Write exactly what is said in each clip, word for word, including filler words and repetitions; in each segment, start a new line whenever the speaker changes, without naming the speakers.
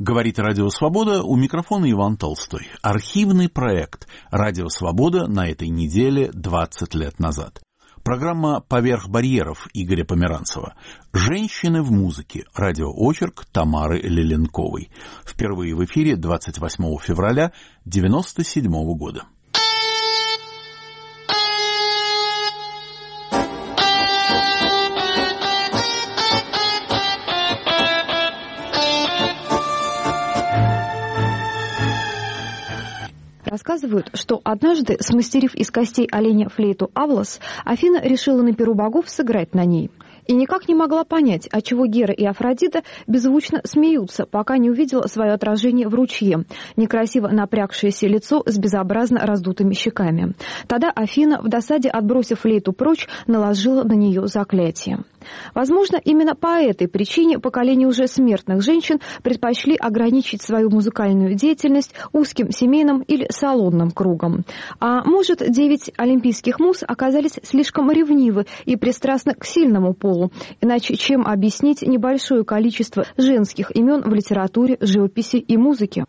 Говорит Радио Свобода, у микрофона Иван Толстой. Архивный проект Радио Свобода на этой неделе двадцать лет назад. Программа «Поверх барьеров» Игоря Померанцева. «Женщины в музыке». Радиоочерк Тамары Леленковой. Впервые в эфире двадцать восьмого февраля девяносто седьмого года.
Рассказывают, что однажды, смастерив из костей оленя флейту Авлас, Афина решила на перу богов сыграть на ней. И никак не могла понять, отчего Гера и Афродита беззвучно смеются, пока не увидела свое отражение в ручье, некрасиво напрягшееся лицо с безобразно раздутыми щеками. Тогда Афина, в досаде отбросив флейту прочь, наложила на нее заклятие. Возможно, именно по этой причине поколение уже смертных женщин предпочли ограничить свою музыкальную деятельность узким семейным или салонным кругом. А может, девять олимпийских муз оказались слишком ревнивы и пристрастны к сильному полу, иначе чем объяснить небольшое количество женских имен в литературе, живописи и музыке?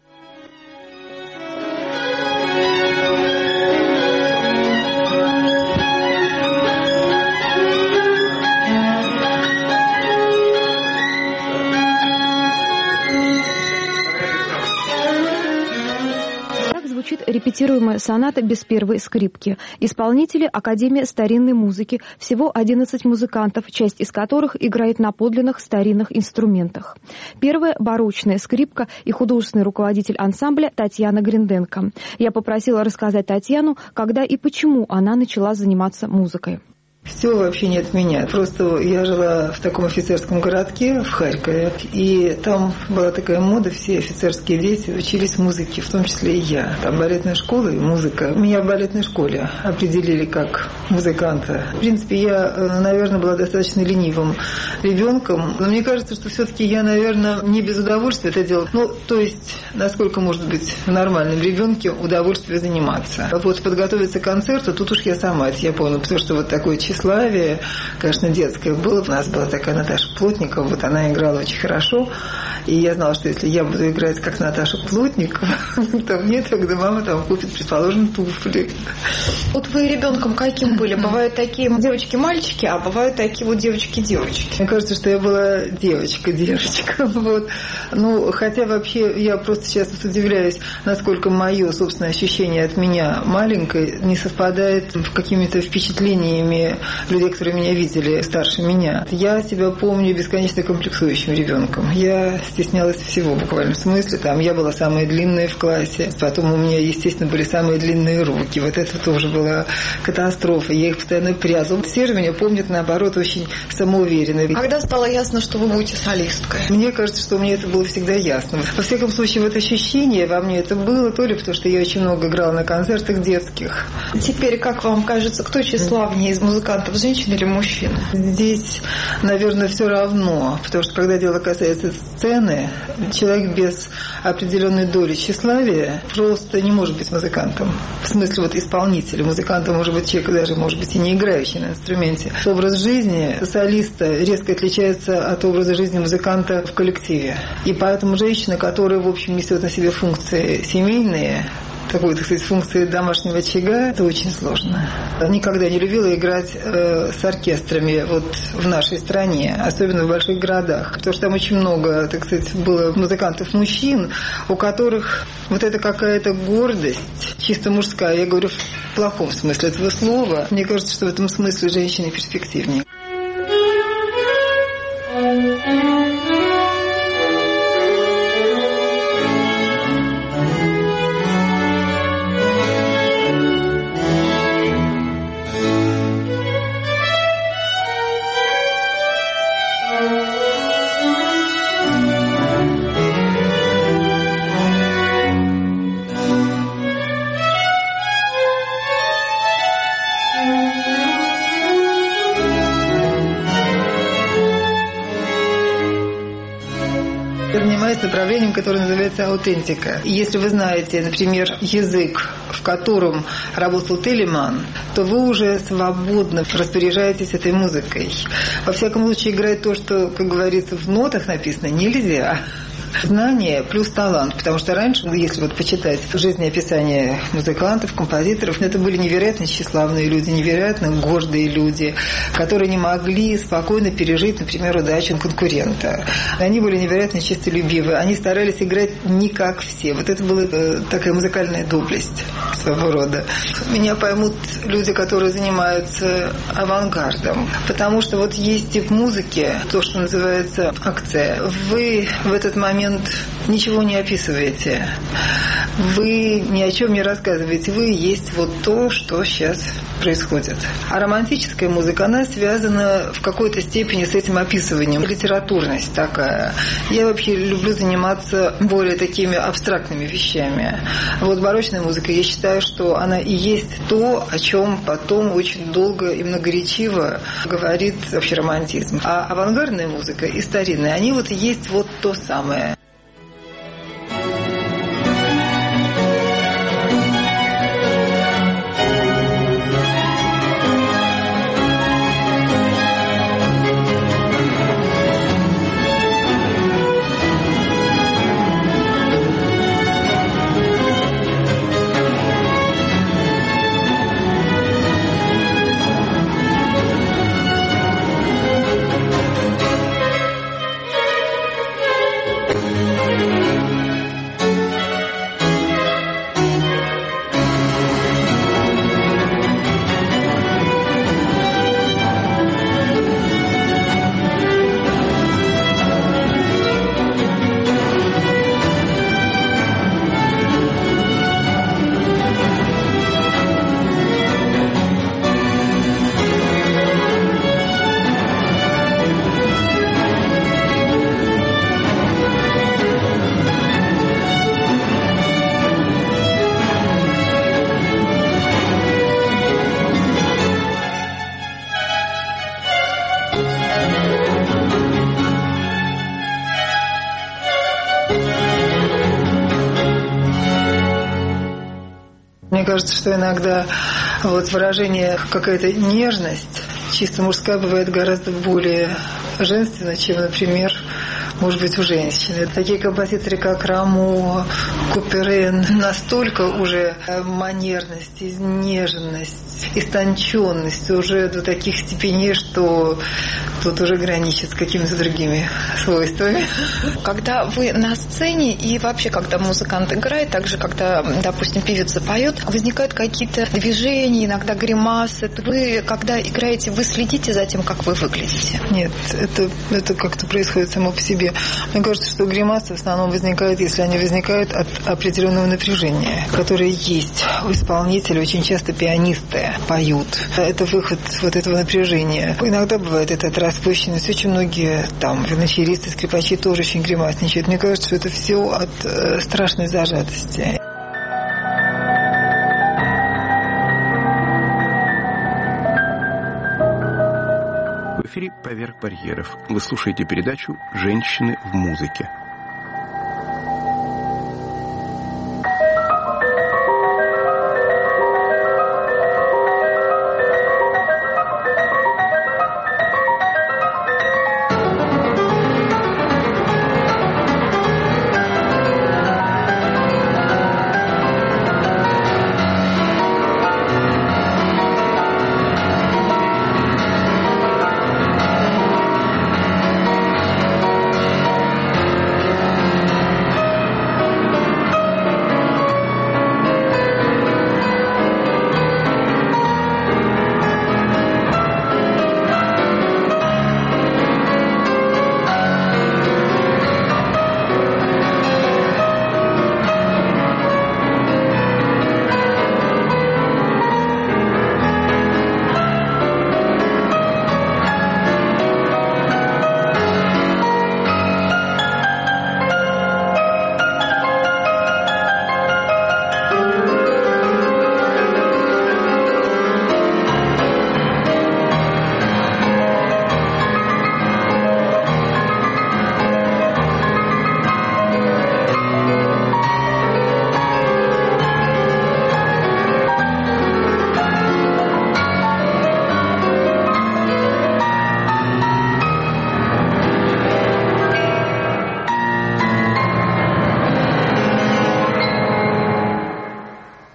Репетируемая соната без первой скрипки. Исполнители — Академия старинной музыки, всего одиннадцать музыкантов, часть из которых играет на подлинных старинных инструментах. Первая — барочная скрипка и художественный руководитель ансамбля Татьяна Гринденко. Я попросила рассказать Татьяну, когда и почему она начала заниматься музыкой.
Все вообще не от меня. Просто я жила в таком офицерском городке в Харькове, и там была такая мода, все офицерские дети учились музыке, в том числе и я. Там балетная школа и музыка. Меня в балетной школе определили как музыканта. В принципе, я, наверное, была достаточно ленивым ребенком, но мне кажется, что все-таки я, наверное, не без удовольствия это делала. Ну, то есть, насколько может быть в нормальном ребенке удовольствие заниматься. Вот подготовиться к концерту, тут уж я сама это я поняла, потому что вот такой тщеславие, конечно, детское было. У нас была такая Наташа Плотникова, вот она играла очень хорошо, и я знала, что если я буду играть как Наташа Плотникова, то мне тогда мама там купит, предположим, туфли.
Вот вы ребенком каким были? Бывают такие девочки-мальчики, а бывают такие вот девочки-девочки.
Мне кажется, что я была девочка-девочка. Вот. Ну, хотя вообще я просто сейчас удивляюсь, насколько мое собственное ощущение от меня маленькой не совпадает с какими-то впечатлениями людей, которые меня видели старше меня. Я себя помню бесконечно комплексующим ребенком. Я стеснялась всего в буквальном смысле. Там я была самая длинная в классе. Потом у меня, естественно, были самые длинные руки. Вот это тоже была катастрофа. Я их постоянно прязала. Все же меня помнят, наоборот, очень самоуверенной.
Когда стало ясно, что вы будете солисткой?
Мне кажется, что мне это было всегда ясно. Во всяком случае, вот ощущение во мне это было, то ли потому, что я очень много играла на концертах детских.
Теперь, как вам кажется, кто тщеславнее из музыкантов? Женщина или мужчина?
Здесь, наверное, все равно, потому что когда дело касается сцены, человек без определенной доли тщеславия просто не может быть музыкантом. В смысле вот исполнителя. Музыкантом может быть человек, даже может быть и не играющий на инструменте. Образ жизни солиста резко отличается от образа жизни музыканта в коллективе. И поэтому женщина, которая, в общем, несет на себе функции семейные, такой, так сказать, функции домашнего очага, это очень сложно. Никогда не любила играть э, с оркестрами вот в нашей стране, особенно в больших городах, потому что там очень много, так сказать, было музыкантов-мужчин, у которых вот это какая-то гордость, чисто мужская, я говорю в плохом смысле этого слова. Мне кажется, что в этом смысле женщины перспективнее. Направлением, которое называется аутентика. И если вы знаете, например, язык в котором работал Телеман, то вы уже свободно распоряжаетесь этой музыкой. Во всяком случае, играть то, что, как говорится, в нотах написано, нельзя. Знание плюс талант, потому что раньше, если вот почитать жизнеописание музыкантов, композиторов, это были невероятно тщеславные люди, невероятно гордые люди, которые не могли спокойно пережить, например, удачу конкурента. Они были невероятно честолюбивы, они старались играть не как все. Вот это была такая музыкальная доблесть своего рода. Меня поймут люди, которые занимаются авангардом, потому что вот есть тип музыки, то, что называется акция. Вы в этот момент ничего не описываете. Вы ни о чем не рассказываете. Вы есть вот то, что сейчас происходит. А романтическая музыка, она связана в какой-то степени с этим описыванием. Литературность такая. Я вообще люблю заниматься более такими абстрактными вещами. Вот барочная музыка, я считаю, что она и есть то, о чем потом очень долго и многоречиво говорит вообще романтизм. А авангардная музыка и старинная, они вот и есть вот то самое. Мне кажется, что иногда вот выражение какая-то нежность, чисто мужская, бывает гораздо более женственна, чем, например, может быть, у женщины. Такие композиторы, как Рамо, Куперен, настолько уже манерность, изнеженность, истонченность уже до таких степеней, что тут уже граничит с какими-то другими свойствами.
Когда вы на сцене и вообще, когда музыкант играет, также, когда, допустим, певица поет, возникают какие-то движения, иногда гримасы. Вы, когда играете, вы следите за тем, как вы выглядите?
Нет, это, это как-то происходит само по себе. Мне кажется, что гримасы в основном возникают, если они возникают от определенного напряжения, которое есть у исполнителя. Очень часто пианисты поют. Это выход вот этого напряжения. Иногда бывает это от распущенности. Очень многие там виолончелисты, скрипачи тоже очень гримасничают. Мне кажется, что это все от э, страшной зажатости.
В эфире «Поверх барьеров». Вы слушаете передачу «Женщины в музыке».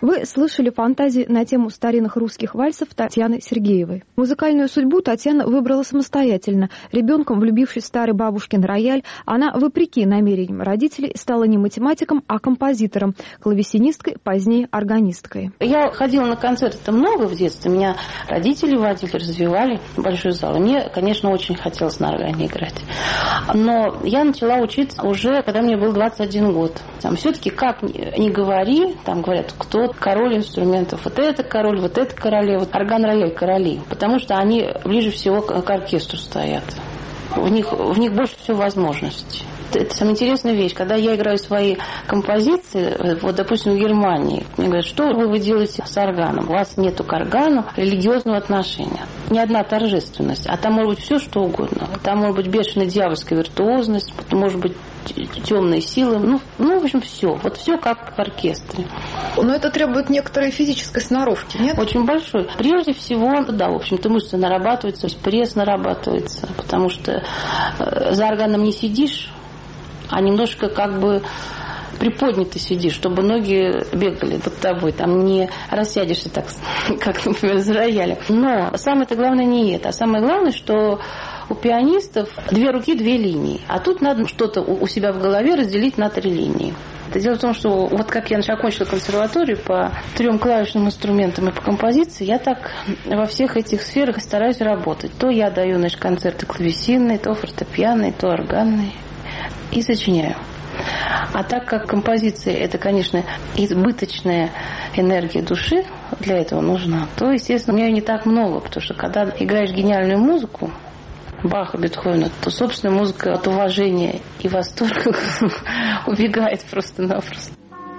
Вы слышали фантазии на тему старинных русских вальсов Татьяны Сергеевой. Музыкальную судьбу Татьяна выбрала самостоятельно. Ребенком, влюбившись в старый бабушкин рояль, она, вопреки намерениям родителей, стала не математиком, а композитором, клавесинисткой, позднее органисткой.
Я ходила на концерты много в детстве. Меня родители водили, развивали большой зал. И мне, конечно, очень хотелось на органе играть. Но я начала учиться уже, когда мне был двадцать один год. Там все-таки, как ни говори, там говорят, кто король инструментов. Вот это король, вот это королева. Орган, рояль, короли. Потому что они ближе всего к оркестру стоят. В них, в них больше всего возможностей. Это самая интересная вещь. Когда я играю свои композиции, вот, допустим, в Германии, мне говорят, что вы, вы делаете с органом? У вас нету к органу религиозного отношения. Ни одна торжественность. А там может быть все, что угодно. Там может быть бешеная дьявольская виртуозность, может быть темные силы. Ну, ну, в общем, все. Вот все как в оркестре.
Но это требует некоторой физической сноровки, нет?
Очень большой. Прежде всего, да, в общем-то, мышцы нарабатываются, пресс нарабатывается, потому что э, за органом не сидишь, а немножко как бы приподнято сидишь, чтобы ноги бегали под тобой, там не рассядешься так, как, например, за роялем. Но самое-то главное не это, а самое главное, что у пианистов две руки, две линии, а тут надо что-то у себя в голове разделить на три линии. Это дело в том, что вот как я окончила консерваторию по трем клавишным инструментам и по композиции, я так во всех этих сферах и стараюсь работать. То я даю, значит, концерты клавесинные, то фортепианные, то органные и сочиняю. А так как композиция – это, конечно, избыточная энергия души, для этого нужна, то, естественно, у меня ее не так много, потому что когда играешь гениальную музыку, Баха, Бетховена, то собственная музыка от уважения и восторга убегает просто-напросто.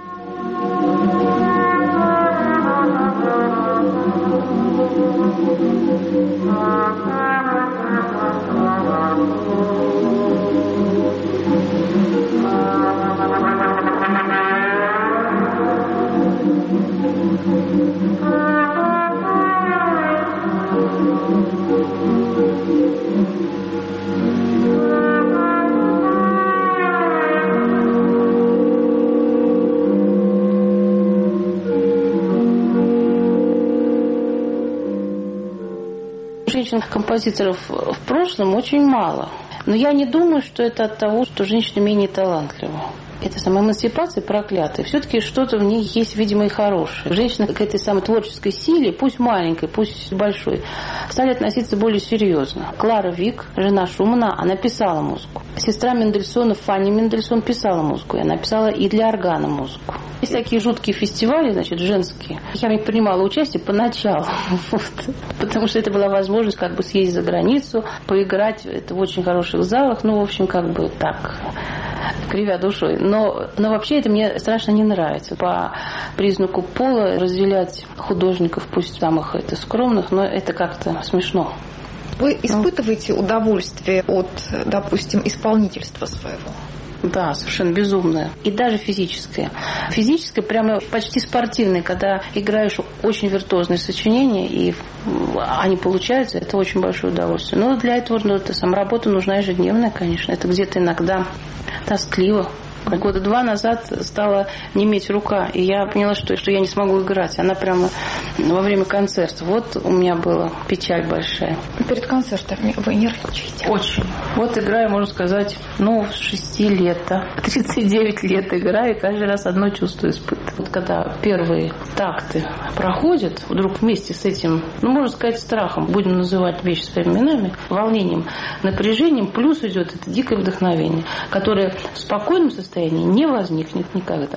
Женщин-композиторов в прошлом очень мало. Но я не думаю, что это от того, что женщина менее талантлива. Это самая эмансипация проклятая. Все-таки что-то в ней есть, видимо, и хорошее. Женщина к этой самой творческой силе, пусть маленькой, пусть большой, стали относиться более серьезно. Клара Вик, жена Шумана, она писала музыку. Сестра Мендельсона, Фанни Мендельсон, писала музыку. И она писала и для органа музыку. Есть такие жуткие фестивали, значит, женские. Я в них принимала участие поначалу. Вот. Потому что это была возможность как бы съездить за границу, поиграть это в очень хороших залах. Ну, в общем, как бы так, кривя душой. Но, но вообще это мне страшно не нравится. По признаку пола разделять художников, пусть самых это скромных, но это как-то смешно.
Вы испытываете удовольствие от, допустим, исполнительства своего?
Да, совершенно безумное. И даже физическое. Физическое прямо почти спортивное, когда играешь очень виртуозные сочинения, и они получаются, это очень большое удовольствие. Но для этого ну, это, сам, работа нужна ежедневная, конечно. Это где-то иногда тоскливо. Года два назад стала неметь рука, и я поняла, что, что я не смогу играть. Она прямо во время концерта. Вот у меня была печаль большая.
Перед концертами вы нервничаете?
Очень. Вот играю, можно сказать, ну, с шести лет, да. тридцать девять лет играю, и каждый раз одно чувство испытываю. Вот когда первые такты проходят, вдруг вместе с этим, ну, можно сказать, страхом, будем называть вещи своими именами, волнением, напряжением, плюс идет это дикое вдохновение, которое в спокойном состоянии не возникнет никогда.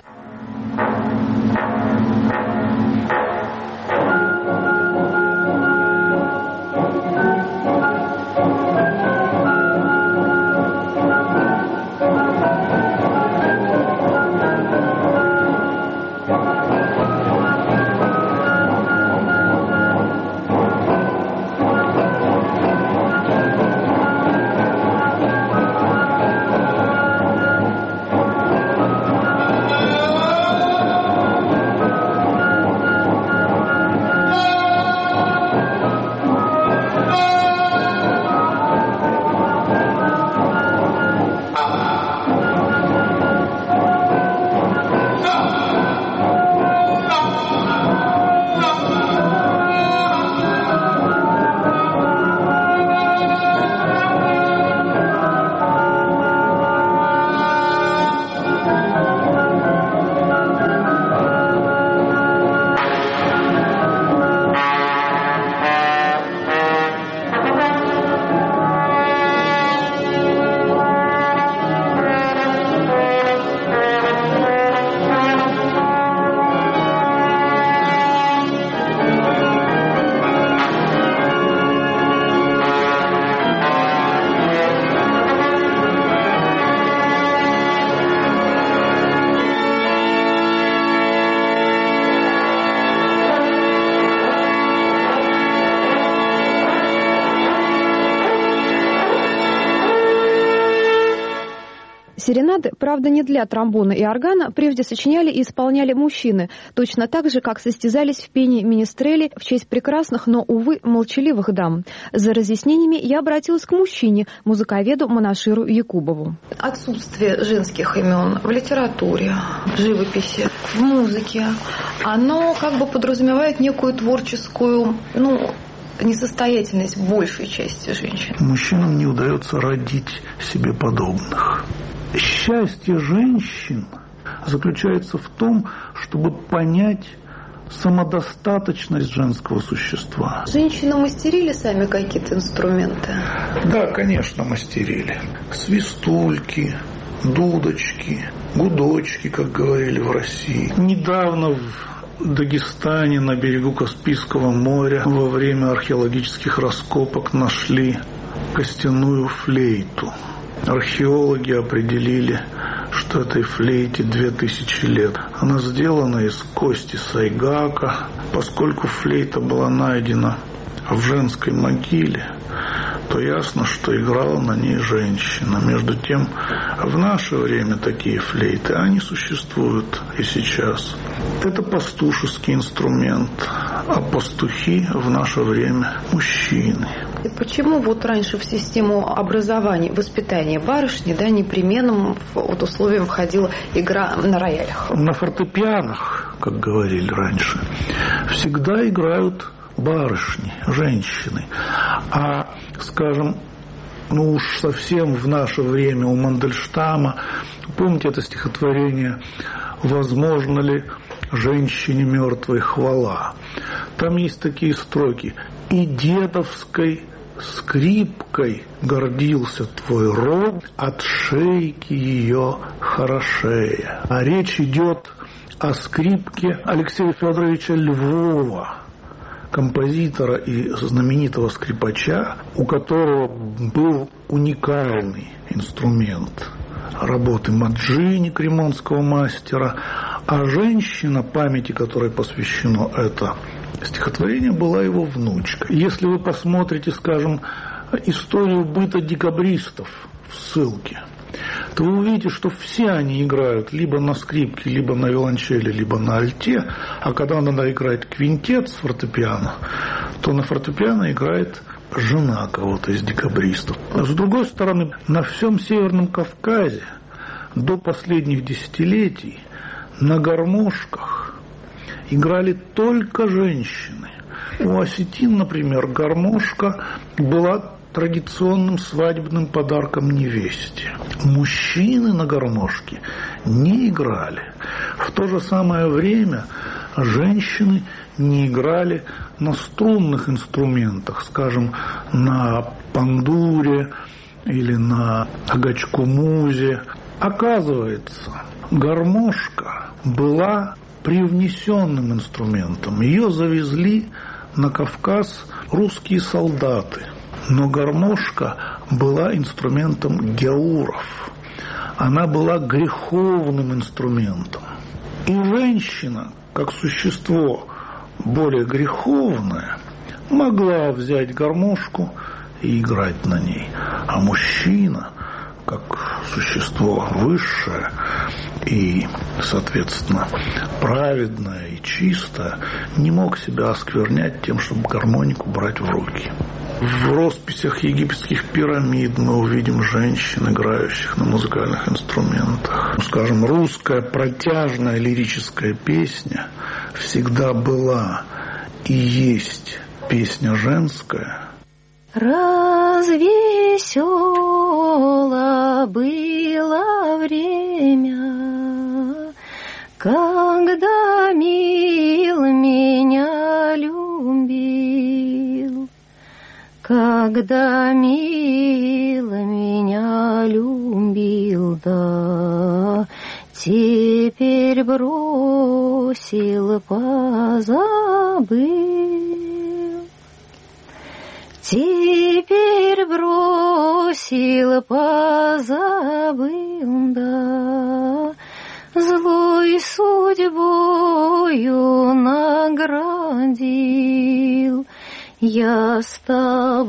правда, не для тромбона и органа, прежде сочиняли и исполняли мужчины, точно так же, как состязались в пении министрели в честь прекрасных, но, увы, молчаливых дам. За разъяснениями я обратилась к мужчине, музыковеду Монаширу Якубову.
Отсутствие женских имен в литературе, в живописи, в музыке, оно как бы подразумевает некую творческую, ну, несостоятельность большей части женщин.
Мужчинам не удается родить себе подобных. Счастье женщин заключается в том, чтобы понять самодостаточность женского существа.
Женщины мастерили сами какие-то инструменты?
Да, конечно, мастерили. Свистульки, дудочки, гудочки, как говорили в России. Недавно в Дагестане на берегу Каспийского моря во время археологических раскопок нашли костяную флейту. Археологи определили, что этой флейте две тысячи лет. Она сделана из кости сайгака. Поскольку флейта была найдена в женской могиле, то ясно, что играла на ней женщина. Между тем, в наше время такие флейты, они существуют и сейчас. Это пастушеский инструмент, а пастухи в наше время мужчины.
И почему вот раньше в систему образования, воспитания барышни, да, непременным вот условием входила игра на роялях?
На фортепианах, как говорили раньше, всегда играют барышни, женщины. А, скажем, ну уж совсем в наше время у Мандельштама, помните это стихотворение «Возможно ли женщине мертвой хвала?» Там есть такие строки: «И дедовской скрипкой гордился твой род, от шейки ее хорошея». А речь идет о скрипке Алексея Федоровича Львова, композитора и знаменитого скрипача, у которого был уникальный инструмент работы Маджини, кремонского мастера, а женщина, памяти которой посвящено это стихотворение, была его внучка. Если вы посмотрите, скажем, историю быта декабристов в ссылке, то вы увидите, что все они играют либо на скрипке, либо на виолончели, либо на альте, а когда надо играть квинтет с фортепиано, то на фортепиано играет жена кого-то из декабристов. С другой стороны, на всем Северном Кавказе до последних десятилетий на гармошках играли только женщины. У осетин, например, гармошка была традиционным свадебным подарком невесте. Мужчины на гармошке не играли. В то же самое время женщины не играли на струнных инструментах, скажем, на пандуре или на агачкумузе. Оказывается, гармошка была привнесенным инструментом. Ее завезли на Кавказ русские солдаты. Но гармошка была инструментом гяуров. Она была греховным инструментом. И женщина, как существо более греховное, могла взять гармошку и играть на ней. А мужчина, как существо высшее и, соответственно, праведное и чистое, не мог себя осквернять тем, чтобы гармонику брать в руки. В росписях египетских пирамид мы увидим женщин, играющих на музыкальных инструментах. Скажем, русская протяжная лирическая песня всегда была и есть песня женская.
Развесело было время, когда мил меня любил, когда мил меня любил, да, теперь бросил, позабыл. Теперь бросил, позабыл, да, злой судьбою наградил. Я с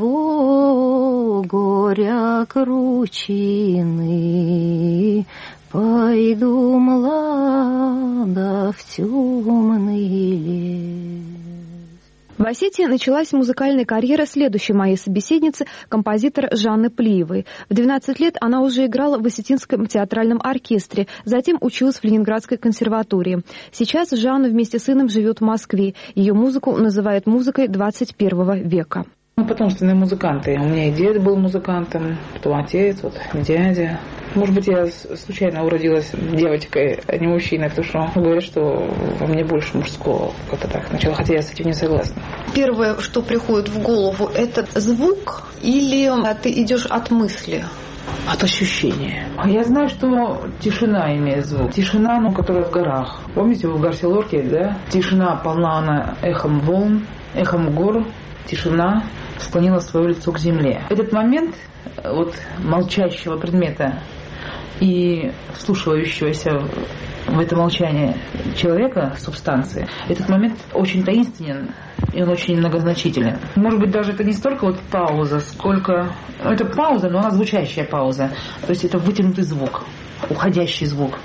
того горя кручины Пойду, млада, в темный лес.
В Осетии началась музыкальная карьера следующей моей собеседницы, композитора Жанны Плиевой. В двенадцать лет она уже играла в Осетинском театральном оркестре, затем училась в Ленинградской консерватории. Сейчас Жанна вместе с сыном живет в Москве. Ее музыку называют музыкой двадцать первого века.
Мы потомственные музыканты. У меня и дед был музыкантом, потом отец, вот дядя. Может быть, я случайно уродилась девочкой, а не мужчиной, потому что говорят, что во мне больше мужского. Как-то так начало, хотя я с этим не согласна.
Первое, что приходит в голову, это звук или ты идешь от мысли?
От ощущения. Я знаю, что тишина имеет звук. Тишина, ну, которая в горах. Помните, в Гарсилорке, да? Тишина полна она эхом волн, эхом гор. Тишина склонила свое лицо к земле. Этот момент вот молчащего предмета и вслушивающегося в это молчание человека, субстанции, этот момент очень таинственен, и он очень многозначителен. Может быть, даже это не столько вот пауза, сколько... Ну, это пауза, но она звучащая пауза. То есть это вытянутый звук, уходящий звук.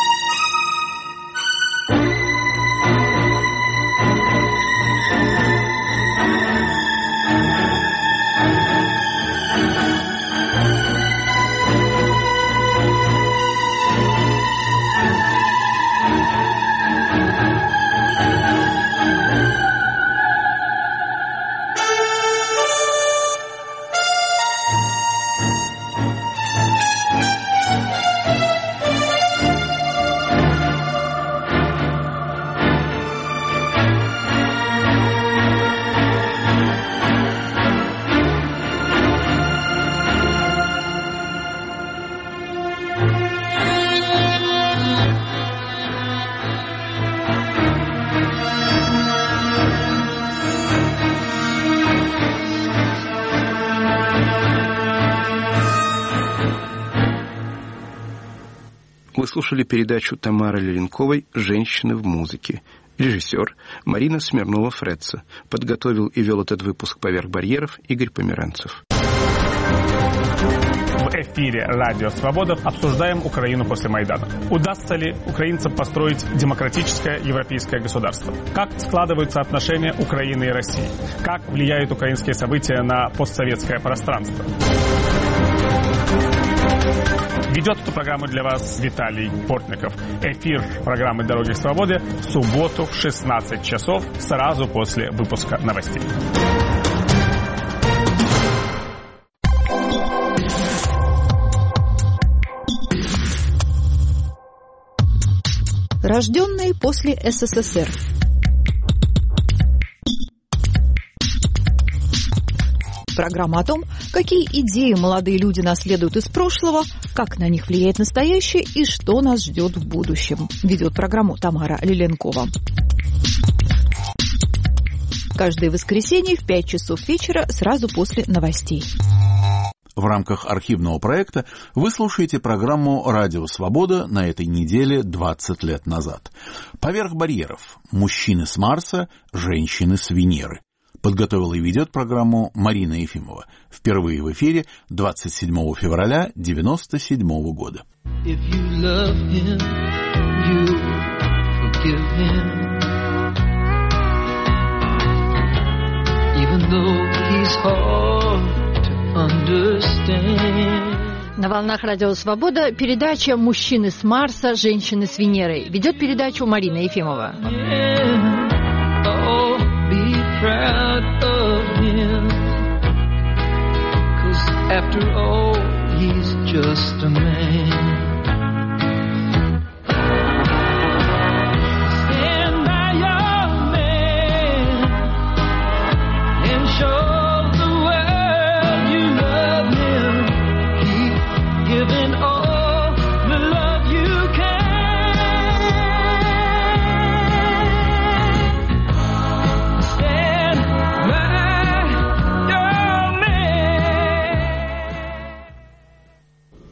Вы слушали передачу Тамары Леленковой «Женщины в музыке». Режиссер Марина Смирнова-Фредца. Подготовил и вел этот выпуск «Поверх барьеров» Игорь Померанцев.
В эфире «Радио Свобода» обсуждаем Украину после Майдана. Удастся ли украинцам построить демократическое европейское государство? Как складываются отношения Украины и России? Как влияют украинские события на постсоветское пространство? Ведет эту программу для вас Виталий Портников. Эфир программы «Дороги к свободе» в субботу в шестнадцать часов, сразу после выпуска новостей.
Рожденные после СССР. Программа о том, какие идеи молодые люди наследуют из прошлого, как на них влияет настоящее и что нас ждет в будущем. Ведет программу Тамара Леленкова. Каждое воскресенье в пять часов вечера сразу после новостей.
В рамках архивного проекта вы слушаете программу «Радио Свобода» на этой неделе двадцать лет назад. «Поверх барьеров. Мужчины с Марса, женщины с Венеры». Подготовила и ведет программу Марина Ефимова. Впервые в эфире двадцать седьмого февраля девяносто седьмого года. If you love him, you forgive him. Even though he's hard to understand.
На волнах «Радио Свобода» передача «Мужчины с Марса, женщины с Венеры». Ведет передачу Марина Ефимова.
Proud of him, 'cause after all, he's just a man. Stand by your man and show the world you love him. Keep giving all the love you can.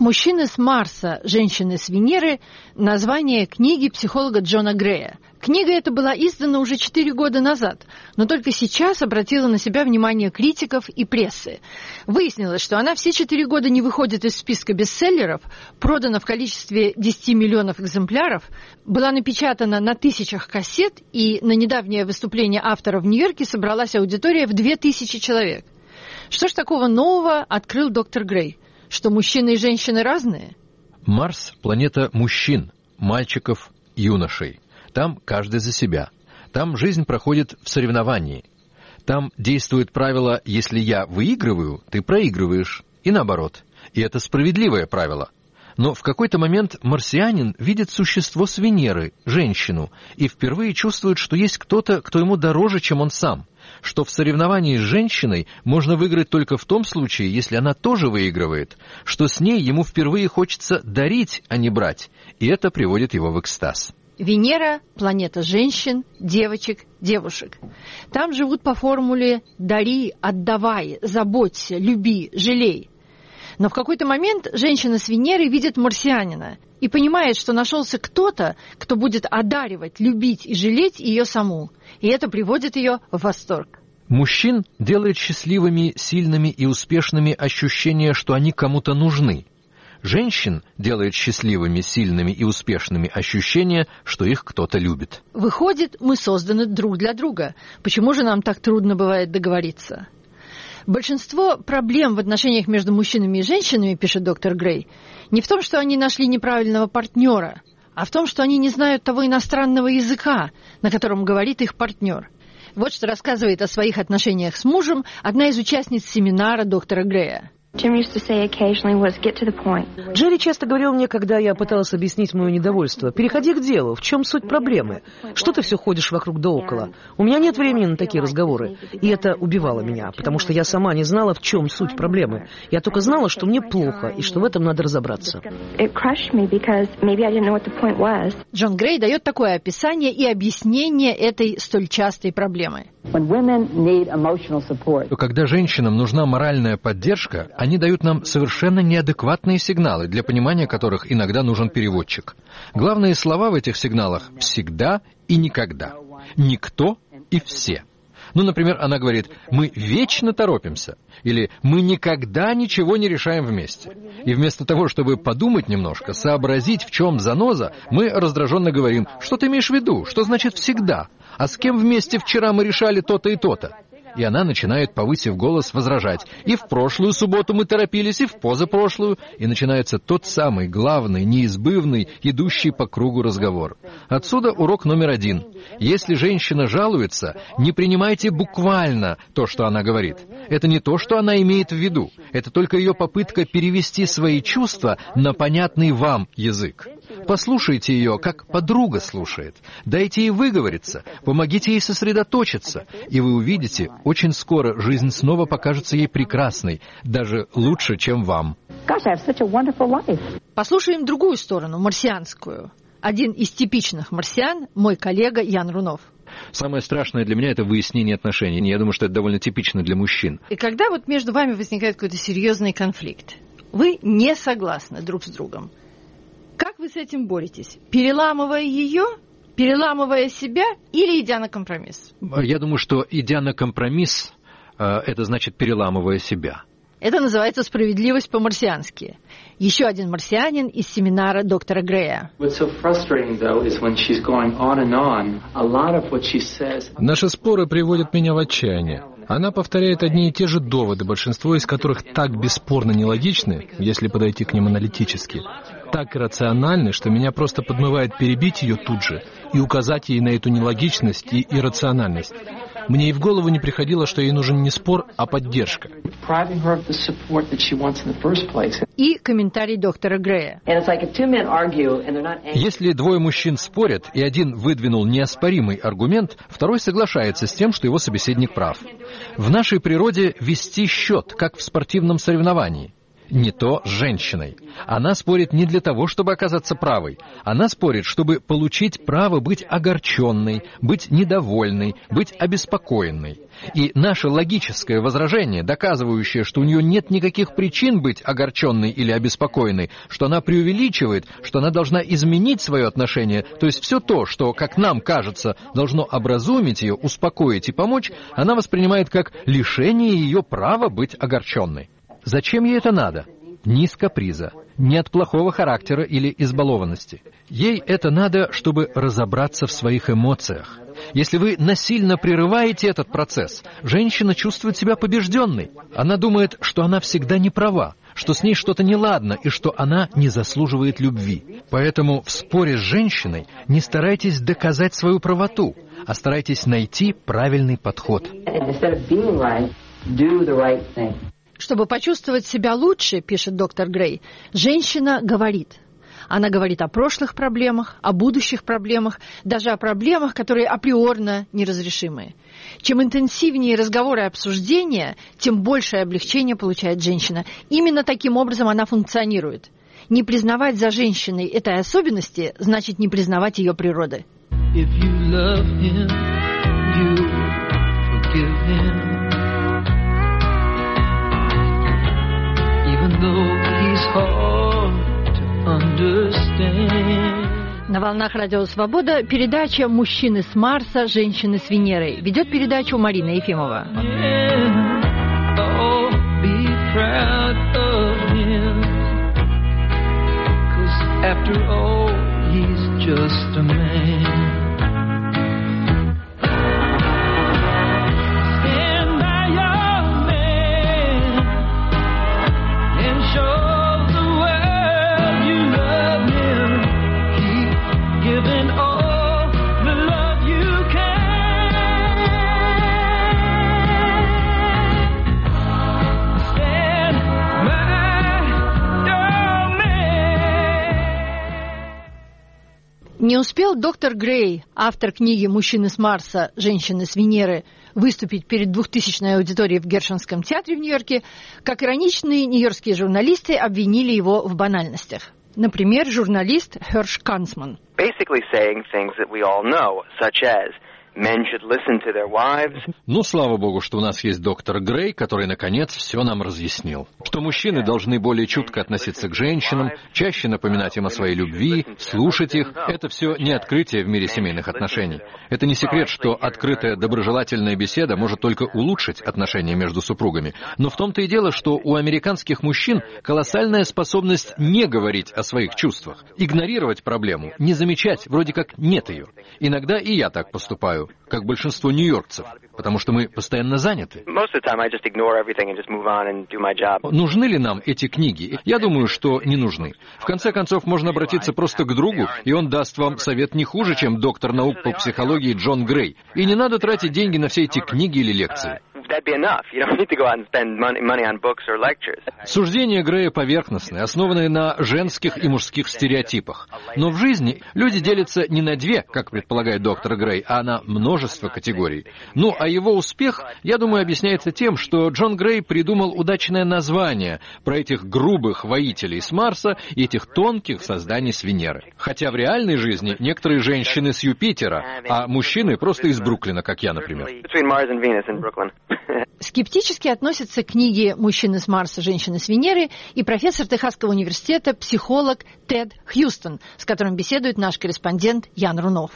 «Мужчины с Марса, женщины с Венеры» – название книги психолога Джона Грея. Книга эта была издана уже четыре года назад, но только сейчас обратила на себя внимание критиков и прессы. Выяснилось, что она все четыре года не выходит из списка бестселлеров, продана в количестве десяти миллионов экземпляров, была напечатана на тысячах кассет, и на недавнее выступление автора в Нью-Йорке собралась аудитория в две тысячи человек. Что ж такого нового открыл доктор Грей? Что мужчины и женщины разные?
Марс – планета мужчин, мальчиков, юношей. Там каждый за себя. Там жизнь проходит в соревновании. Там действует правило «если я выигрываю, ты проигрываешь». И наоборот. И это справедливое правило. Но в какой-то момент марсианин видит существо с Венеры, женщину, и впервые чувствует, что есть кто-то, кто ему дороже, чем он сам. Что в соревновании с женщиной можно выиграть только в том случае, если она тоже выигрывает, что с ней ему впервые хочется дарить, а не брать, и это приводит его в экстаз.
Венера – планета женщин, девочек, девушек. Там живут по формуле «дари, отдавай, заботься, люби, жалей». Но в какой-то момент женщина с Венеры видит марсианина и понимает, что нашелся кто-то, кто будет одаривать, любить и жалеть ее саму. И это приводит ее в восторг.
Мужчин делает счастливыми, сильными и успешными ощущение, что они кому-то нужны. Женщин делает счастливыми, сильными и успешными ощущение, что их кто-то любит.
Выходит, мы созданы друг для друга. Почему же нам так трудно бывает договориться? Большинство проблем в отношениях между мужчинами и женщинами, пишет доктор Грей, не в том, что они нашли неправильного партнера, а в том, что они не знают того иностранного языка, на котором говорит их партнер. Вот что рассказывает о своих отношениях с мужем одна из участниц семинара доктора Грея.
Джерри часто говорил мне, когда я пыталась объяснить мое недовольство: переходи к делу, в чем суть проблемы? Что ты все ходишь вокруг да около? У меня нет времени на такие разговоры. И это убивало меня, потому что я сама не знала, в чем суть проблемы. Я только знала, что мне плохо, и что в этом надо разобраться.
Джон Грей дает такое описание и объяснение этой столь частой проблемы.
Когда женщинам нужна моральная поддержка, они дают нам совершенно неадекватные сигналы, для понимания которых иногда нужен переводчик. Главные слова в этих сигналах — «всегда» и «никогда». «Никто» и «все». Ну, например, она говорит: «Мы вечно торопимся», или «Мы никогда ничего не решаем вместе». И вместо того, чтобы подумать немножко, сообразить, в чем заноза, мы раздраженно говорим: «Что ты имеешь в виду? Что значит «всегда»? А с кем вместе вчера мы решали то-то и то-то?» И она начинает, повысив голос, возражать: «И в прошлую субботу мы торопились, и в позапрошлую». И начинается тот самый главный, неизбывный, идущий по кругу разговор. Отсюда урок номер один. Если женщина жалуется, не принимайте буквально то, что она говорит. Это не то, что она имеет в виду. Это только ее попытка перевести свои чувства на понятный вам язык. Послушайте ее, как подруга слушает. Дайте ей выговориться, помогите ей сосредоточиться, и вы увидите, очень скоро жизнь снова покажется ей прекрасной, даже лучше, чем вам.
Послушаем другую сторону, марсианскую. Один из типичных марсиан — мой коллега Ян Рунов.
Самое страшное для меня — это выяснение отношений. Я думаю, что это довольно типично для мужчин.
И когда вот между вами возникает какой-то серьезный конфликт, вы не согласны друг с другом, как вы с этим боретесь? Переламывая ее, переламывая себя или идя на компромисс?
Я думаю, что идя на компромисс, это значит переламывая себя.
Это называется справедливость по-марсиански. Еще один марсианин из семинара доктора Грея.
Наши споры приводят меня в отчаяние. Она повторяет одни и те же доводы, большинство из которых так бесспорно нелогичны, если подойти к ним аналитически, так иррациональны, что меня просто подмывает перебить ее тут же и указать ей на эту нелогичность и иррациональность. Мне и в голову не приходило, что ей нужен не спор, а поддержка.
И комментарий доктора Грея.
Если двое мужчин спорят, и один выдвинул неоспоримый аргумент, второй соглашается с тем, что его собеседник прав. В нашей природе вести счет, как в спортивном соревновании. Не то с женщиной. Она спорит не для того, чтобы оказаться правой. Она спорит, чтобы получить право быть огорченной, быть недовольной, быть обеспокоенной. И наше логическое возражение, доказывающее, что у нее нет никаких причин быть огорченной или обеспокоенной, что она преувеличивает, что она должна изменить свое отношение, то есть все то, что, как нам кажется, должно образумить ее, успокоить и помочь, она воспринимает как лишение ее права быть огорченной. Зачем ей это надо? Не из каприза, не от плохого характера или избалованности. Ей это надо, чтобы разобраться в своих эмоциях. Если вы насильно прерываете этот процесс, женщина чувствует себя побежденной. Она думает, что она всегда не права, что с ней что-то неладно и что она не заслуживает любви. Поэтому в споре с женщиной не старайтесь доказать свою правоту, а старайтесь найти правильный подход.
Чтобы почувствовать себя лучше, пишет доктор Грей, женщина говорит. Она говорит о прошлых проблемах, о будущих проблемах, даже о проблемах, которые априорно неразрешимые. Чем интенсивнее разговоры и обсуждения, тем большее облегчение получает женщина. Именно таким образом она функционирует. Не признавать за женщиной этой особенности значит не признавать ее природы.
If you love him, you forgive him. Even though he's hard to understand.
На волнах Радио Свобода передача «Мужчины с Марса, женщины с Венеры». Ведет передачу Марина Ефимова.
Oh, be proud of him. 'Cause after all, he's just a man.
Не успел доктор Грей, автор книги «Мужчины с Марса, женщины с Венеры», выступить перед двухтысячной аудиторией в Гершвинском театре в Нью-Йорке, как ироничные нью-йоркские журналисты обвинили его в банальностях. Например, журналист Херш Канцман.
Ну, слава богу, что у нас есть доктор Грей, который, наконец, все нам разъяснил. Что мужчины должны более чутко относиться к женщинам, чаще напоминать им о своей любви, слушать их. Это все не открытие в мире семейных отношений. Это не секрет, что открытая доброжелательная беседа может только улучшить отношения между супругами. Но в том-то и дело, что у американских мужчин колоссальная способность не говорить о своих чувствах, игнорировать проблему, не замечать, вроде как нет ее. Иногда и я так поступаю, как большинство нью-йоркцев, потому что мы постоянно заняты. Нужны ли нам эти книги? Я думаю, что не нужны. В конце концов, можно обратиться просто к другу, и он даст вам совет не хуже, чем доктор наук по психологии Джон Грей. И не надо тратить деньги на все эти книги или лекции. Суждения Грея поверхностные, основанные на женских и мужских стереотипах. Но в жизни люди делятся не на две, как предполагает доктор Грей, а на множество категорий. Ну, а его успех, я думаю, объясняется тем, что Джон Грей придумал удачное название про этих грубых воителей с Марса и этих тонких созданий с Венеры. Хотя в реальной жизни некоторые женщины с Юпитера, а мужчины просто из Бруклина, как я, например.
Скептически относятся к книге «Мужчины с Марса, женщины с Венеры» и профессор Техасского университета, психолог Тед Хьюстон, с которым беседует наш корреспондент Ян Рунов.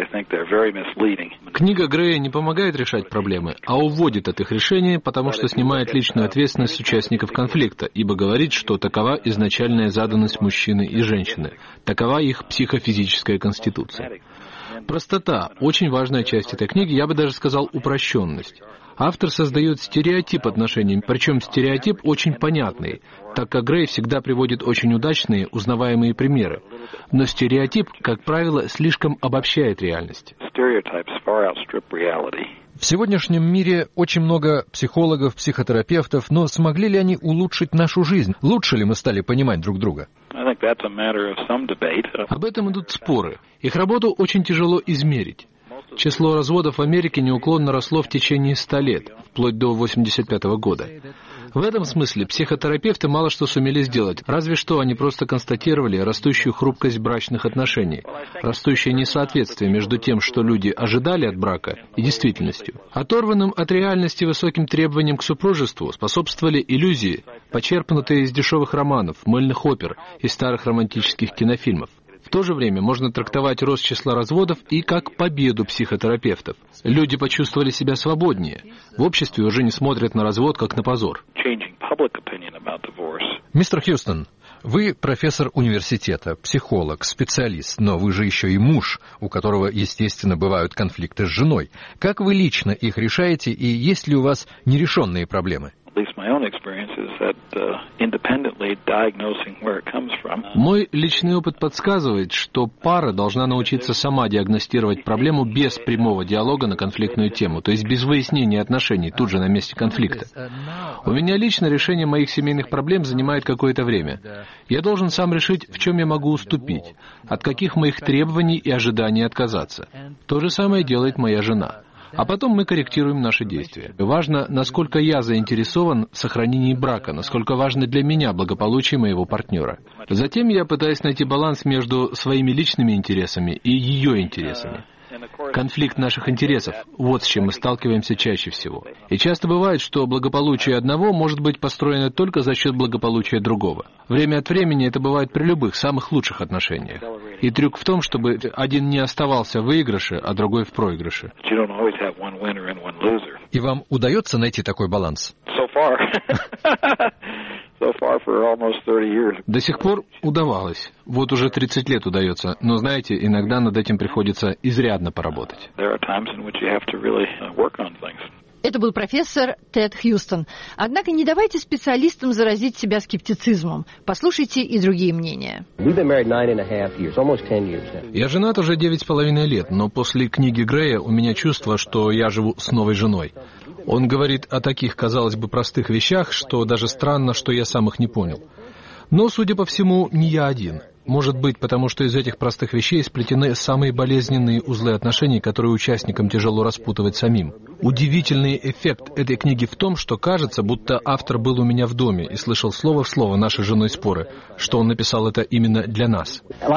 Книга Грея не помогает решать проблемы, а уводит от их решения, потому что снимает личную ответственность с участников конфликта, ибо говорит, что такова изначальная заданность мужчины и женщины, такова их психофизическая конституция. Простота – очень важная часть этой книги, я бы даже сказал упрощенность. Автор создает стереотип отношений, причем стереотип очень понятный, так как Грей всегда приводит очень удачные, узнаваемые примеры. Но стереотип, как правило, слишком обобщает реальность. В сегодняшнем мире очень много психологов, психотерапевтов, но смогли ли они улучшить нашу жизнь? Лучше ли мы стали понимать друг друга? Об этом идут споры. Их работу очень тяжело измерить. Число разводов в Америке неуклонно росло в течение ста лет, вплоть до восемьдесят пятого года. В этом смысле психотерапевты мало что сумели сделать, разве что они просто констатировали растущую хрупкость брачных отношений, растущее несоответствие между тем, что люди ожидали от брака, и действительностью. Оторванным от реальности высоким требованиям к супружеству способствовали иллюзии, почерпнутые из дешевых романов, мыльных опер и старых романтических кинофильмов. В то же время можно трактовать рост числа разводов и как победу психотерапевтов. Люди почувствовали себя свободнее. В обществе уже не смотрят на развод как на позор.
Мистер Хьюстон, вы профессор университета, психолог, специалист, но вы же еще и муж, у которого, естественно, бывают конфликты с женой. Как вы лично их решаете и есть ли у вас нерешенные проблемы?
Мой личный опыт подсказывает, что пара должна научиться сама диагностировать проблему без прямого диалога на конфликтную тему, то есть без выяснения отношений тут же на месте конфликта. У меня лично решение моих семейных проблем занимает какое-то время. Я должен сам решить, в чем я могу уступить, от каких моих требований и ожиданий отказаться. То же самое делает моя жена. А потом мы корректируем наши действия. Важно, насколько я заинтересован в сохранении брака, насколько важно для меня благополучие моего партнера. Затем я пытаюсь найти баланс между своими личными интересами и ее интересами. Конфликт наших интересов – вот с чем мы сталкиваемся чаще всего. И часто бывает, что благополучие одного может быть построено только за счет благополучия другого. Время от времени это бывает при любых, самых лучших отношениях. И трюк в том, чтобы один не оставался в выигрыше, а другой в проигрыше.
И вам удается найти такой баланс?
До сих пор удавалось. Вот уже тридцать лет удается. Но, знаете, иногда над этим приходится изрядно поработать.
Это был профессор Тед Хьюстон. Однако не давайте специалистам заразить себя скептицизмом. Послушайте и другие мнения.
Я женат уже девять с половиной лет, но после книги Грея у меня чувство, что я живу с новой женой. Он говорит о таких, казалось бы, простых вещах, что даже странно, что я сам их не понял. Но, судя по всему, не я один. Может быть, потому что из этих простых вещей сплетены самые болезненные узлы отношений, которые участникам тяжело распутывать самим. Удивительный эффект этой книги в том, что кажется, будто автор был у меня в доме и слышал слово в слово наши с женой споры, что он написал это именно для нас.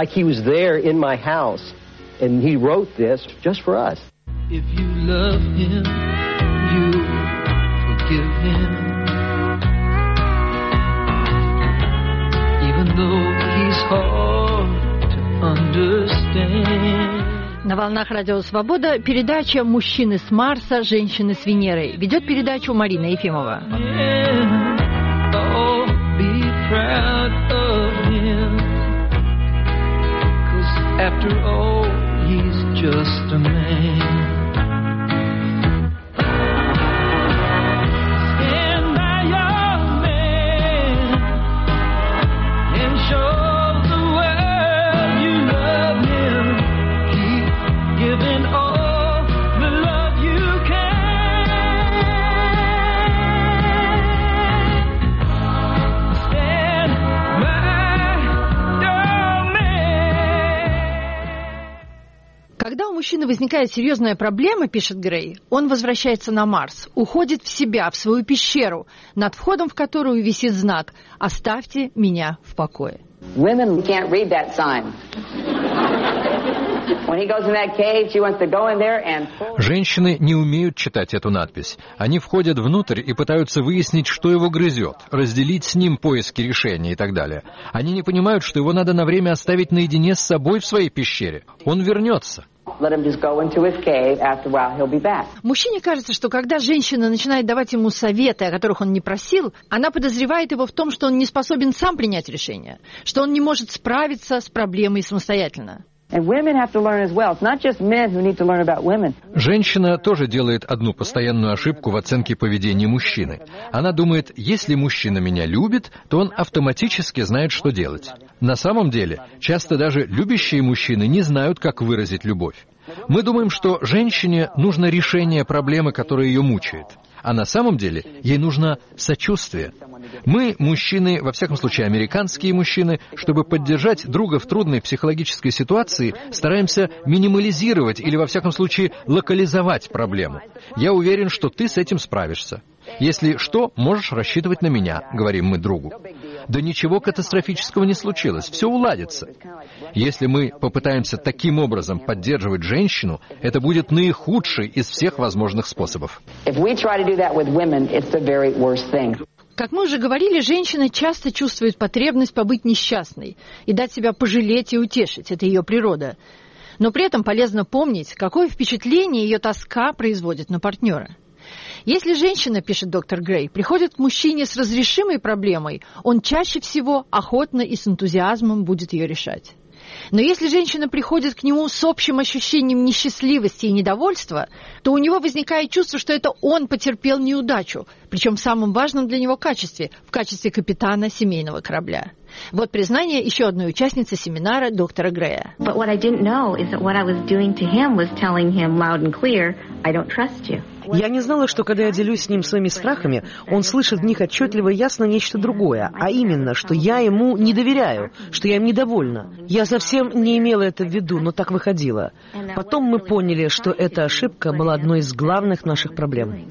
На волнах Радио Свобода передача «Мужчины с Марса, женщины с Венеры». Ведет передачу Марина Ефимова. Когда у мужчины возникает серьезная проблема, пишет Грей, он возвращается на Марс, уходит в себя, в свою пещеру, над входом в которую висит знак «Оставьте меня в покое».
Женщины не умеют читать эту надпись. Они входят внутрь и пытаются выяснить, что его грызет, разделить с ним поиски решения и так далее. Они не понимают, что его надо на время оставить наедине с собой в своей пещере. Он вернется.
Мужчине кажется, что когда женщина начинает давать ему советы, о которых он не просил, она подозревает его в том, что он не способен сам принять решение, что он не может справиться с проблемой самостоятельно.
Женщина тоже делает одну постоянную ошибку в оценке поведения мужчины. Она думает, если мужчина меня любит, то он автоматически знает, что делать. На самом деле, часто даже любящие мужчины не знают, как выразить любовь. Мы думаем, что женщине нужно решение проблемы, которая ее мучает. А на самом деле ей нужно сочувствие. Мы, мужчины, во всяком случае американские мужчины, чтобы поддержать друга в трудной психологической ситуации, стараемся минимализировать или, во всяком случае, локализовать проблему. Я уверен, что ты с этим справишься. Если что, можешь рассчитывать на меня, говорим мы другу. Да ничего катастрофического не случилось, все уладится. Если мы попытаемся таким образом поддерживать женщину, это будет наихудший из всех возможных способов.
Как мы уже говорили, женщина часто чувствует потребность побыть несчастной и дать себя пожалеть и утешить. Это ее природа. Но при этом полезно помнить, какое впечатление ее тоска производит на партнера. Если женщина, пишет доктор Грей, приходит к мужчине с разрешимой проблемой, он чаще всего охотно и с энтузиазмом будет ее решать. Но если женщина приходит к нему с общим ощущением несчастливости и недовольства, то у него возникает чувство, что это он потерпел неудачу, причем в самом важном для него качестве, в качестве капитана семейного корабля. Вот признание еще одной участницы семинара доктора Грея.
Я не знала, что когда я делюсь с ним своими страхами, он слышит в них отчетливо и ясно нечто другое, а именно, что я ему не доверяю, что я им недовольна. Я совсем не имела это в виду, но так выходило. Потом мы поняли, что эта ошибка была одной из главных наших проблем.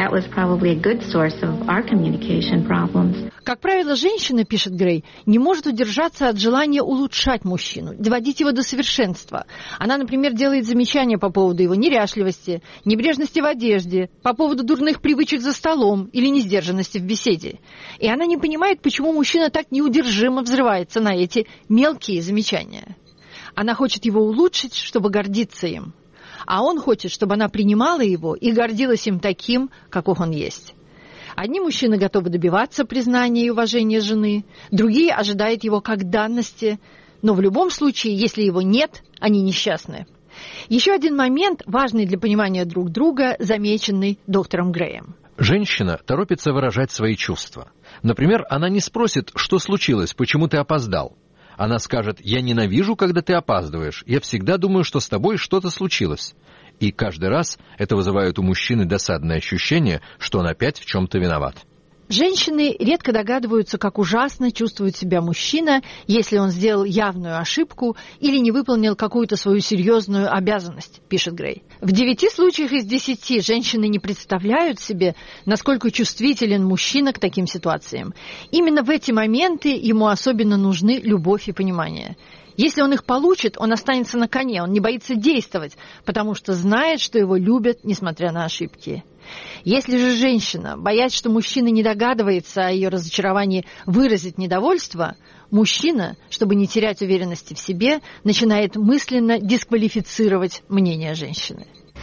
Как правило, женщина, пишет Грей, не может удержаться от желания улучшать мужчину, доводить его до совершенства. Она, например, делает замечания по поводу его неряшливости, небрежности в одежде, по поводу дурных привычек за столом или несдержанности в беседе. И она не понимает, почему мужчина так неудержимо взрывается на эти мелкие замечания. Она хочет его улучшить, чтобы гордиться им. А он хочет, чтобы она принимала его и гордилась им таким, каков он есть. Одни мужчины готовы добиваться признания и уважения жены, другие ожидают его как данности, но в любом случае, если его нет, они несчастны. Еще один момент, важный для понимания друг друга, замеченный доктором Греем.
Женщина торопится выражать свои чувства. Например, она не спросит, что случилось, почему ты опоздал. Она скажет: «Я ненавижу, когда ты опаздываешь. Я всегда думаю, что с тобой что-то случилось». И каждый раз это вызывает у мужчины досадное ощущение, что он опять в чем-то виноват.
Женщины редко догадываются, как ужасно чувствует себя мужчина, если он сделал явную ошибку или не выполнил какую-то свою серьезную обязанность, пишет Грей. В девяти случаях из десяти женщины не представляют себе, насколько чувствителен мужчина к таким ситуациям. Именно в эти моменты ему особенно нужны любовь и понимание. Если он их получит, он останется на коне, он не боится действовать, потому что знает, что его любят, несмотря на ошибки. Если же женщина, боясь, что мужчина не догадывается о ее разочаровании, выразить недовольство, мужчина, чтобы не терять уверенности в себе, начинает мысленно дисквалифицировать мнение женщины.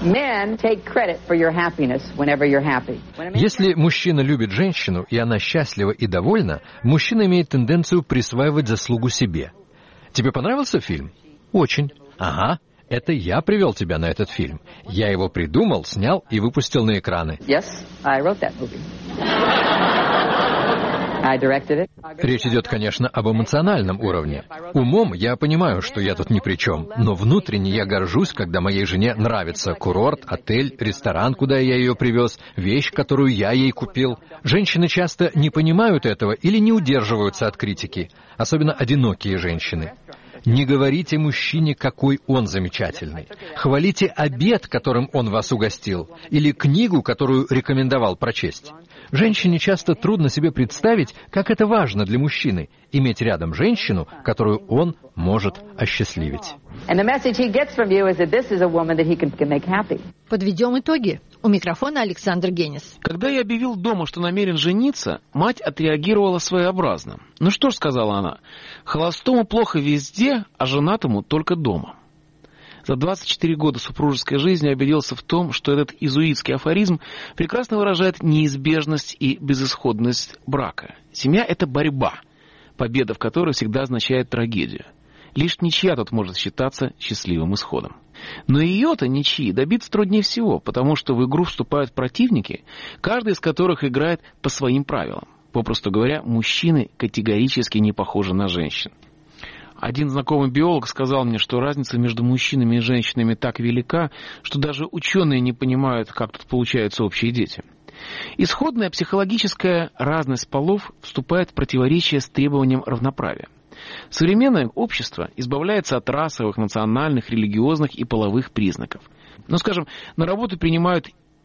Если мужчина любит женщину, и она счастлива и довольна, мужчина имеет тенденцию присваивать заслугу себе. Тебе понравился фильм? Очень. Ага, это я привел тебя на этот фильм. Я его придумал, снял и выпустил на экраны.
Yes, I wrote that movie. I directed it.
Речь идет, конечно, об эмоциональном уровне. Умом я понимаю, что я тут ни при чем, но внутренне я горжусь, когда моей жене нравится курорт, отель, ресторан, куда я ее привез, вещь, которую я ей купил. Женщины часто не понимают этого или не удерживаются от критики, особенно одинокие женщины. Не говорите мужчине, какой он замечательный. Хвалите обед, которым он вас угостил, или книгу, которую рекомендовал прочесть. Женщине часто трудно себе представить, как это важно для мужчины — иметь рядом женщину, которую он может осчастливить.
Подведем итоги. У микрофона Александр Генис.
Когда я объявил дома, что намерен жениться, мать отреагировала своеобразно. «Ну что ж», — сказала она, — «холостому плохо везде, а женатому только дома». За двадцать четыре года супружеской жизни я убедился в том, что этот иезуитский афоризм прекрасно выражает неизбежность и безысходность брака. Семья — это борьба, победа в которой всегда означает трагедию. Лишь ничья тут может считаться счастливым исходом. Но ее-то ничьи добиться труднее всего, потому что в игру вступают противники, каждый из которых играет по своим правилам. Попросту говоря, мужчины категорически не похожи на женщин. Один знакомый биолог сказал мне, что разница между мужчинами и женщинами так велика, что даже ученые не понимают, как тут получаются общие дети. Исходная психологическая разность полов вступает в противоречие с требованием равноправия. Современное общество избавляется от расовых, национальных, религиозных и половых признаков. Ну, скажем, на работу принимают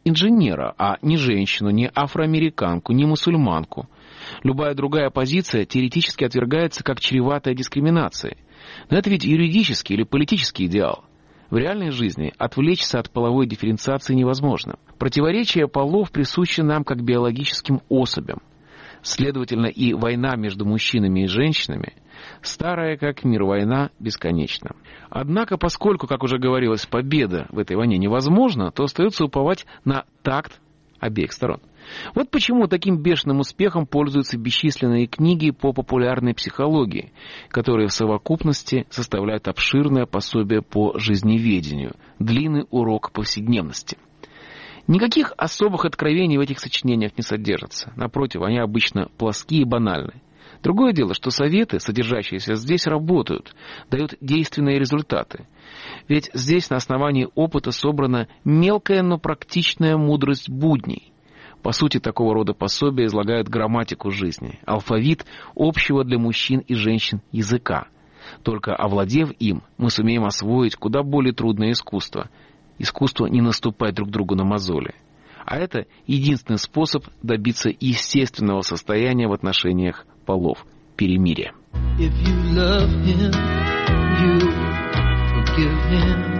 инженера, а не женщину, не афроамериканку, не мусульманку. Любая другая позиция теоретически отвергается как чреватая дискриминацией. Но это ведь юридический или политический идеал. В реальной жизни отвлечься от половой дифференциации невозможно. Противоречие полов присущи нам как биологическим особям. Следовательно, и война между мужчинами и женщинами, старая как мир война, бесконечна. Однако, поскольку, как уже говорилось, победа в этой войне невозможна, то остается уповать на такт обеих сторон. Вот почему таким бешеным успехом пользуются бесчисленные книги по популярной психологии, которые в совокупности составляют обширное пособие по жизневедению, длинный урок повседневности. Никаких особых откровений в этих сочинениях не содержится. Напротив, они обычно плоские и банальны. Другое дело, что советы, содержащиеся здесь, работают, дают действенные результаты. Ведь здесь на основании опыта собрана мелкая, но практичная мудрость будней. По сути, такого рода пособия излагают грамматику жизни, алфавит общего для мужчин и женщин языка. Только овладев им, мы сумеем освоить куда более трудное искусство. Искусство не наступать друг другу на мозоли. А это единственный способ добиться естественного состояния в отношениях полов – перемирия.
If you love him, you forgive him.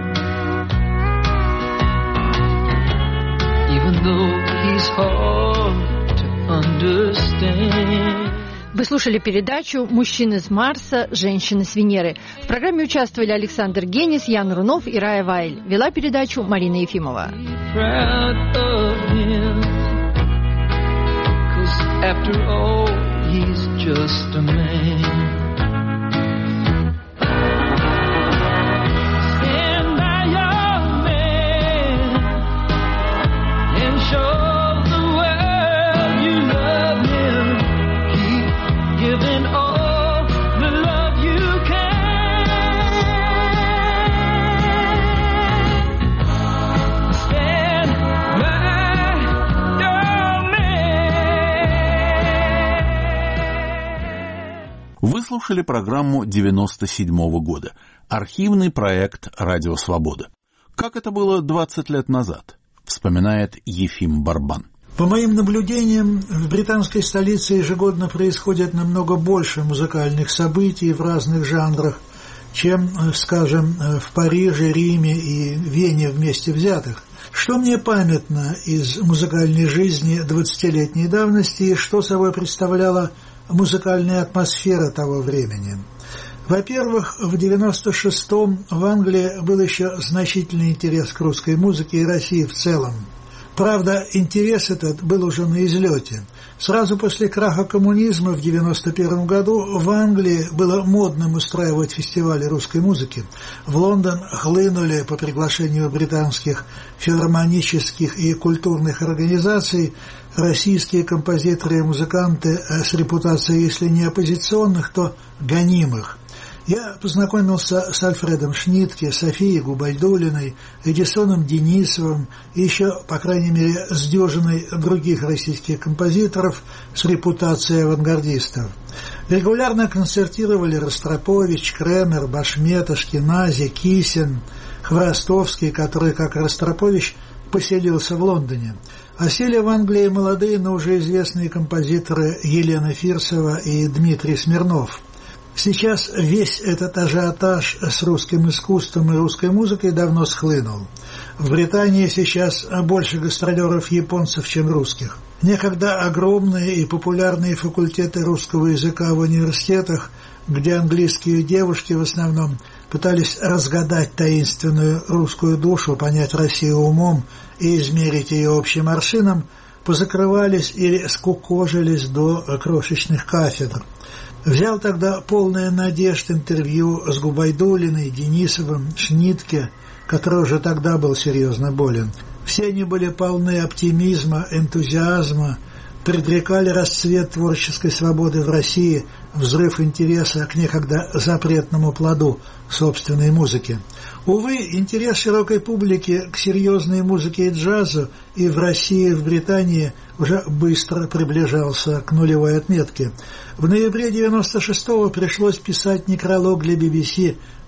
Even though he's hard to understand.
Вы слушали передачу «Мужчины с Марса, женщины с Венеры». В программе участвовали Александр Генис, Ян Рунов и Рая Вайль. Вела передачу Марина Ефимова.
Вы слушали программу девяносто седьмого года. Архивный проект «Радио Свобода». Как это было двадцать лет назад, вспоминает Ефим Барбан.
По моим наблюдениям, в британской столице ежегодно происходит намного больше музыкальных событий в разных жанрах, чем, скажем, в Париже, Риме и Вене вместе взятых. Что мне памятно из музыкальной жизни двадцатилетней давности и что собой представляла музыкальная атмосфера того времени? Во-первых, в девяносто шестом в Англии был еще значительный интерес к русской музыке и России в целом. Правда, интерес этот был уже на излете. Сразу после краха коммунизма в девяносто первом году в Англии было модным устраивать фестивали русской музыки. В Лондон хлынули по приглашению британских филармонических и культурных организаций российские композиторы и музыканты с репутацией, если не оппозиционных, то гонимых. Я познакомился с Альфредом Шнитке, Софией Губайдуллиной, Эдисоном Денисовым и еще, по крайней мере, с дюжиной других российских композиторов с репутацией авангардистов. Регулярно концертировали Ростропович, Кремер, Башмет, Ашкенази, Кисин, Хворостовский, который, как и Ростропович, поселился в Лондоне. Осели в Англии молодые, но уже известные композиторы Елена Фирсова и Дмитрий Смирнов. Сейчас весь этот ажиотаж с русским искусством и русской музыкой давно схлынул. В Британии сейчас больше гастролеров японцев, чем русских. Некогда огромные и популярные факультеты русского языка в университетах, где английские девушки в основном пытались разгадать таинственную русскую душу, понять Россию умом и измерить ее общим аршином, позакрывались или скукожились до крошечных кафедр. Взял тогда полное надежд интервью с Губайдуллиной, Денисовым, Шнитке, который уже тогда был серьезно болен. Все они были полны оптимизма, энтузиазма, предрекали расцвет творческой свободы в России, взрыв интереса к некогда запретному плоду собственной музыки. Увы, интерес широкой публики к серьезной музыке и джазу и в России, и в Британии уже быстро приближался к нулевой отметке. В ноябре девяносто шестого пришлось писать некролог для би би си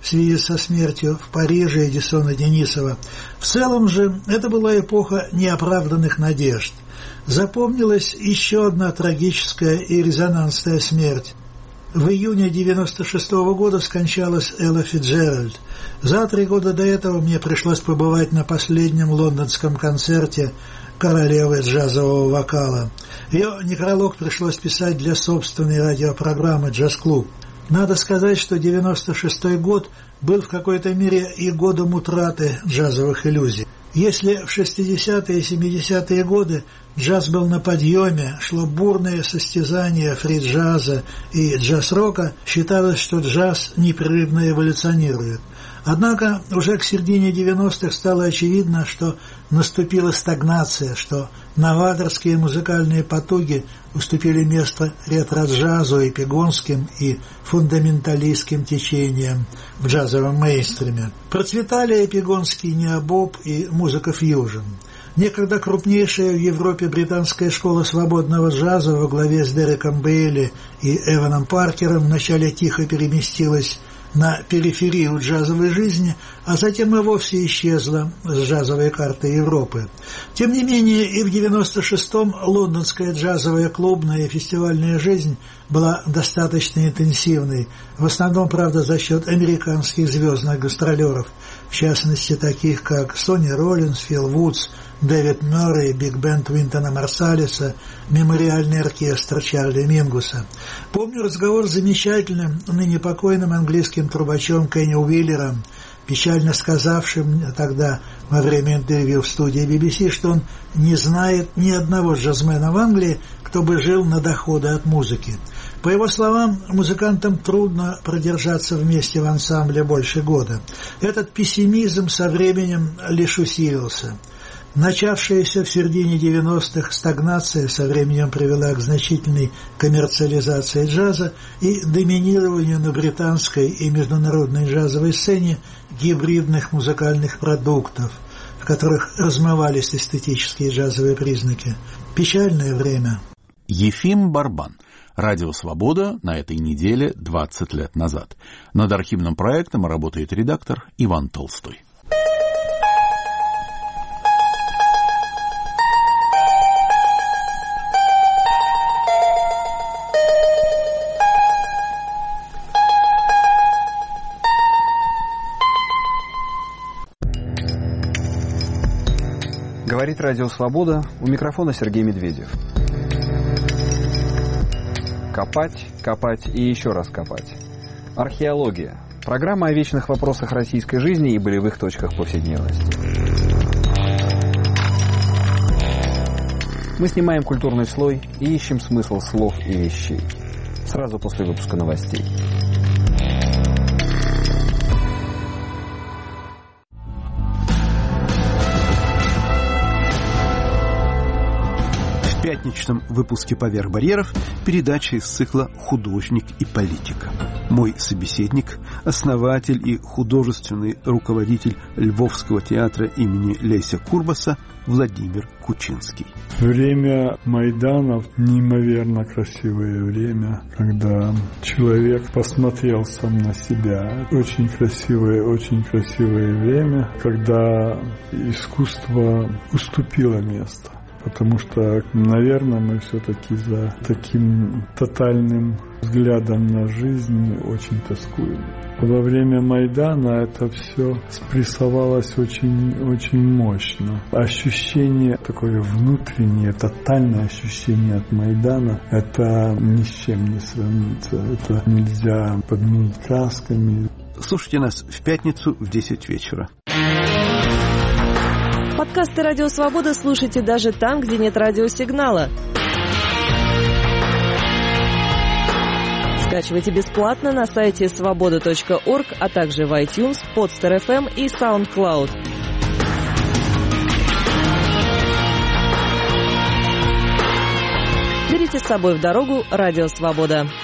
в связи со смертью в Париже Эдисона Денисова. В целом же это была эпоха неоправданных надежд. Запомнилась еще одна трагическая и резонансная смерть. В июне девяносто шестого года скончалась Элла Фицджеральд. За три года до этого мне пришлось побывать на последнем лондонском концерте королевы джазового вокала. Ее некролог пришлось писать для собственной радиопрограммы «Джаз-клуб». Надо сказать, что девяносто шестой год был в какой-то мере и годом утраты джазовых иллюзий. Если в шестидесятые и семидесятые годы джаз был на подъеме, шло бурное состязание фри-джаза и джаз-рока, считалось, что джаз непрерывно эволюционирует. Однако уже к середине девяностых стало очевидно, что наступила стагнация, что новаторские музыкальные потуги уступили место ретро-джазу, эпигонским и фундаменталистским течениям в джазовом мейнстриме. Процветали эпигонский необоб и музыка фьюжн. Некогда крупнейшая в Европе британская школа свободного джаза во главе с Дереком Бейли и Эваном Паркером вначале тихо переместилась на периферию джазовой жизни, а затем и вовсе исчезла с джазовой карты Европы. Тем не менее, и в девяносто шестом лондонская джазовая клубная и фестивальная жизнь была достаточно интенсивной, в основном, правда, за счет американских звездных гастролеров, в частности, таких как Сонни Роллинс, Фил Вудс, Дэвид Мюррей, биг-бенд Уинтона Марсалиса, мемориальный оркестр Чарли Мингуса. Помню разговор с замечательным, ныне покойным английским трубачом Кенни Уиллером, печально сказавшим тогда во время интервью в студии би би си, что он не знает ни одного джазмена в Англии, кто бы жил на доходы от музыки. По его словам, музыкантам трудно продержаться вместе в ансамбле больше года. Этот пессимизм со временем лишь усилился. Начавшаяся в середине девяностых стагнация со временем привела к значительной коммерциализации джаза и доминированию на британской и международной джазовой сцене гибридных музыкальных продуктов, в которых размывались эстетические джазовые признаки. Печальное время.
Ефим Барбан. Радио «Свобода» на этой неделе двадцать лет назад. Над архивным проектом работает редактор Иван Толстой.
Говорит Радио Свобода, у микрофона Сергей Медведев. Копать, копать и еще раз копать. Археология. Программа о вечных вопросах российской жизни и болевых точках повседневности. Мы снимаем культурный слой и ищем смысл слов и вещей. Сразу после выпуска новостей.
В пятничном выпуске «Поверх барьеров» передача из цикла «Художник и политика». Мой собеседник – основатель и художественный руководитель Львовского театра имени Леся Курбаса Владимир Кучинский.
Время Майданов – неимоверно красивое время, когда человек посмотрел сам на себя. Очень красивое, очень красивое время, когда искусство уступило место. Потому что, наверное, мы все-таки за таким тотальным взглядом на жизнь очень тоскуем. Во время Майдана это все спрессовалось очень, очень мощно. Ощущение такое внутреннее, тотальное ощущение от Майдана, это ни с чем не сравнится. Это нельзя подменить красками.
Слушайте нас в пятницу в десять вечера.
Подкасты «Радио Свобода» слушайте даже там, где нет радиосигнала. Скачивайте бесплатно на сайте свобода точка орг, а также в iTunes, Podster эф эм и SoundCloud. Берите с собой в дорогу «Радио Свобода».